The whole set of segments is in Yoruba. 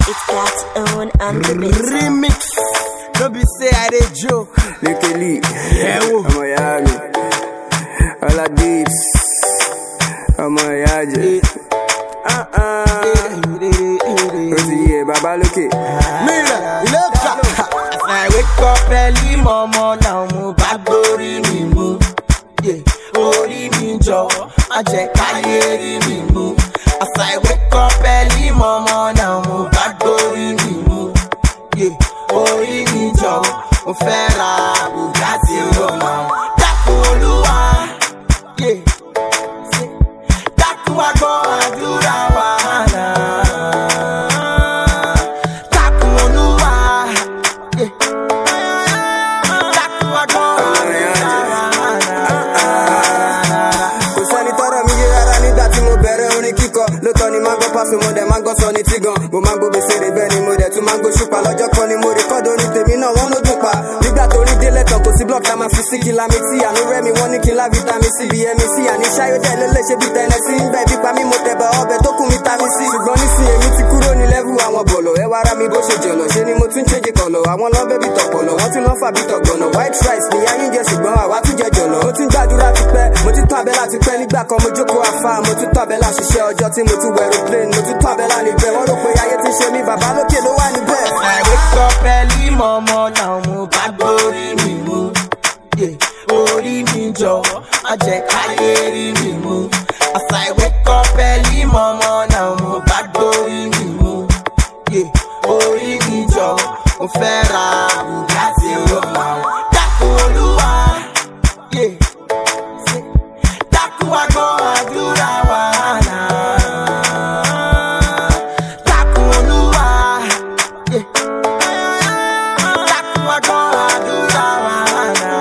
It's God's own on the remix. Don't be say I dey joke. Look at Lee. Yeah, I'm a yami. All of this. I'm a yaji. Rosie, Baba, look it. Mira, look at. As I wake up early, mama, now mo bad body me move. Yeah, ori mi jo, aje kayeri mi move. As I wake up early, mama, now mo bad body me move. Yeah, ori mi jo, mo fẹ́ ra Bugatti Roma. Dákun Olúwa, yeah. Dákun wá gbọ́ àdúrà wa náà. Dákun Olúwa, yeah. Dákun wá gbọ́ àdúrà wa náà. Kò sẹ́ni tọ́rọ̀ mi yé rárá nígbà tí mo bẹ̀rẹ̀ orin kíkọ. Lóòótọ́ ni máa ń gbọ́ pásò, mo dẹ̀ máa ń gbọ́ sọ ní tígan. Mo máa ń gbọ́ gbèsè rè bẹ́ẹ̀ ni mo dẹ̀ tún máa ń gbọ́ ṣùpá. Lọ́jọ́ kan ni mo rìkọ́dù orin tèmi náà wọ́n ló dùn pa. Nígbà tó rí délẹ̀ tán kò sí block tá máa fi sí kìlámítì. Àánú rẹ̀ mi wọ́n ní kí n lá vitamin C bí MC. Àní ṣáyó dẹ̀ lélẹ̀ ṣe bí Tennessee. Ń bẹ̀ bí pa mí mo tẹ̀bẹ̀ ọbẹ̀ tó kún vitamin C. Ṣùgbọ́n nísìn èmi ti kúrò ní level àwọn bọ̀lọ̀. Ẹ wá ra mi bó ṣe jọ̀lọ̀. Ṣé ni mo tún change kọ̀lọ̀. Àwọn lọ́bẹ̀ bí tọ̀pọ̀lọ̀. Wọ́n tún lọ́ fà bí tọ̀gbọ̀nà. White rice ni ayé ń jẹ ṣùgbọ́n àwa tún jẹ jọ̀lọ̀. Mo tún gbàdúrà ti pẹ́. Mo ti tún abẹ́lá ti pẹ́. Nígbà kan mo jókòó àfà. Mo tún tún abẹ́lá ṣiṣẹ́ ọjọ́ tí mo tún wọ aeroplane. Mo tún tún abẹ́lá níbẹ̀. Wọ́n rò pé ayé ti ṣe mí. Bàbá lókè ló wà níbẹ̀. I wake up early, mama, now mo bad body me move. Yeah, ori mi jo, aje kayeri mi move. As I wake up early, mama, now mo bad body me move. Yeah, ori mi jo, mo fẹ́ ra Bugatti Roma. Dákun Olúwa, yeah. Dákun wá gbọ́ àdúrà wa náà. Dákun Olúwa, yeah. Dákun wá gbọ́ àdúrà wa náà.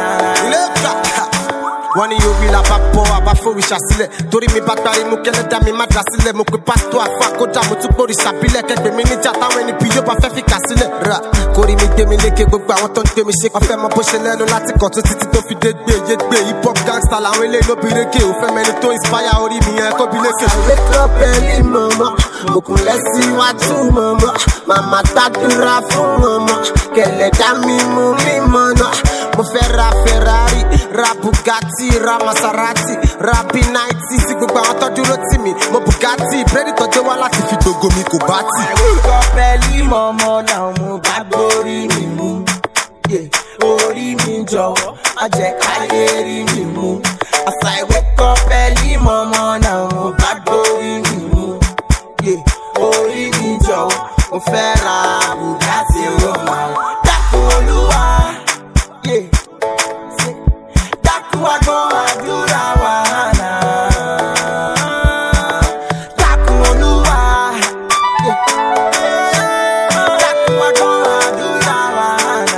Wọ́n ní yóò rí la bá bọ́ àbáfòrìṣà sílẹ̀ torí mi bá gbárí mú kẹ́lẹ́dá mi má dá sílẹ̀ mo pe pásítọ̀ àfọ àkódà mo tún gbórí sàbílẹ̀ kẹgbẹ́ mi níjà táwọn ẹni bí yóò bá fẹ́ fi kà sílẹ̀ rà kórìí mi gbé mi lékè gbogbo àwọn tó ń gbé mi ṣe ọ̀fẹ́ mọ bó ṣe lẹ́nu láti kàn tó títí tó fi dé gbé yé gbé hip hop gangster làwọn eléyìí ló bí rékè òfẹ́ mẹni tó inspire orí mi yẹn kó bí lékè. wake up early mama mo kúnlẹ̀ síwájú mama màmá gbàdúrà fún mama kẹlẹ́dá mi mú mi mọ́nà mo fẹ́ ra Ferrari ra Bugatti ra Maserati ra B90 sí gbogbo àwọn tó dúró tì mí mo Bugatti bírèdì tó dé wá láti fi gbogbo mi kò bá tì. I wake up early mama now mo bá borí mi mú orí mi jọ̀wọ́ má jẹ́ káyérí mi mú. As I wake up early mama now mo bá borí mi mú orí mi jọ̀wọ́ mo fẹ́ ra Bugatti Roma. Dákun Olúwa, dákun wá gbọ́ àdúrà wa náà. Dákun Olúwa, dákun wá gbọ́ àdúrà wa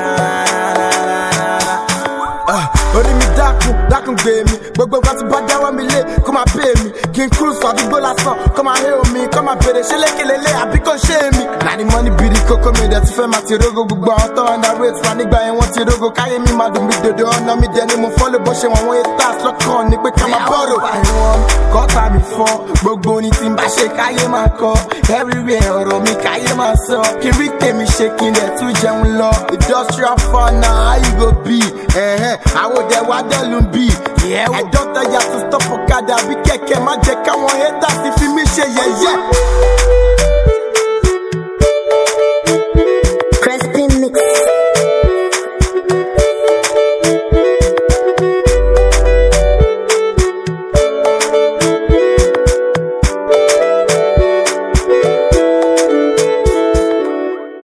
náà. Orí mi dákun gbé mi, gbogbo nǹkan tí bá dáwọ́ mi lé kó máa pè mí. Kí n kúrú sọ àdúgbò lásán kó máa hé omi kó máa bèrè ṣé lékelélé àbí kò ṣe mí. Láti mọ́ni bìrì kókó mi dẹ̀ ti fẹ́ máa ti rógó gbogbo àwọn tó underrate wa nígbà yẹn wọ́n ti rógó káyé mi máa dùn mí dòdò ọ̀nà mi dẹ̀ ni mo fọ́ ló bó ṣe wọ̀n wọ́n yé tas lọ́kàn ní pé ká máa bọ́rọ̀. Kọ́ta mi fọ́ gbogbo ní tí n bá ṣe káyé máa kọ́ everywhere ọ̀rọ̀ mi káyé máa sọ kí rí tèmi ṣe kí n dẹ̀ tún jẹun lọ. Industrial fun na how you go be àwòdẹ̀ wá dẹ́lu bí. I don't tell ya to stop ọ̀kadà bí kẹ̀kẹ́ má jẹ́ káwọn haters ti fi mí ṣe yẹ̀yẹ́.